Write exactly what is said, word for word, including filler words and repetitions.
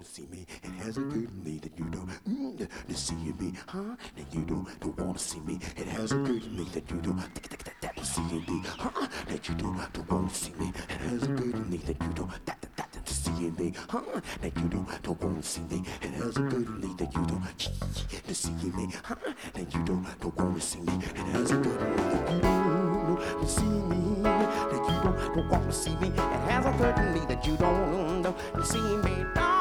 see me. It has a good in me that you don't mm, to see me, huh? That you don't don't wanna see me. It has a good in me that you don't that to see me, huh? That you don't don't wanna see me. It has a good in me that you don't that that that to see me, huh? That you don't don't wanna see me. It has a good in me that you don't to see me, huh? That you don't don't wanna see me. It has a good in me that you don't to see me. That you don't don't wanna see me. It has a good in me that you don't don't see me.